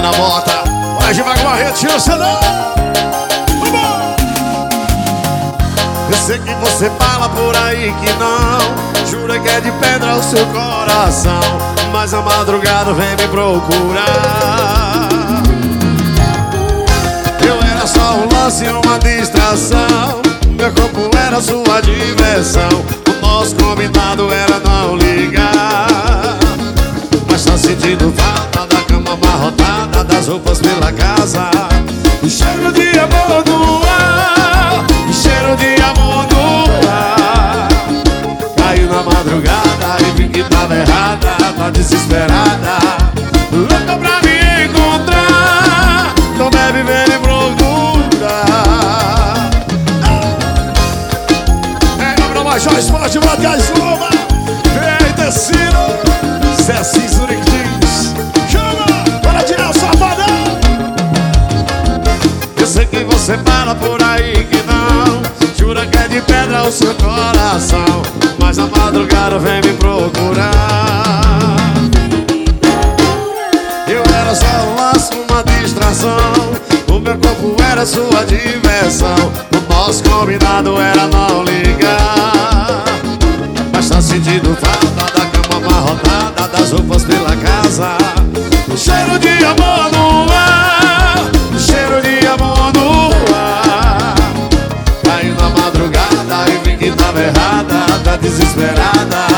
vai na bota, vai devagar, retira o celular. Eu sei que você fala por aí que não, jura que é de pedra o seu coração, mas a madrugada vem me procurar. Eu era só um lance, uma distração, meu corpo era sua diversão, o nosso combinado era não ligar. Mas tá sentindo falta da cama amarrotada, das roupas pela casa, o cheiro de amor no ar, o cheiro de amor no ar. Caiu na madrugada e vi que tava errada, tá desesperada, louca pra me encontrar. Então bebe, vem me procurar. É pra Major Esporte, Matheus Loma, vem Tecino, Zé Cisuri que diz: chama, para tirar o safadão. Eu sei que você fala por aí que não, jura que é de pedra o seu coração, mas na madrugada vem me procurar. Eu era só um laço, uma distração, o meu corpo era sua diversão, o nosso combinado era não ligar. Mas tá sentindo falta da cama amarrotada, das roupas pela casa, o cheiro de amor no ar, o cheiro de amor no ar. Caiu na madrugada e vi que tava errada, tá desesperada,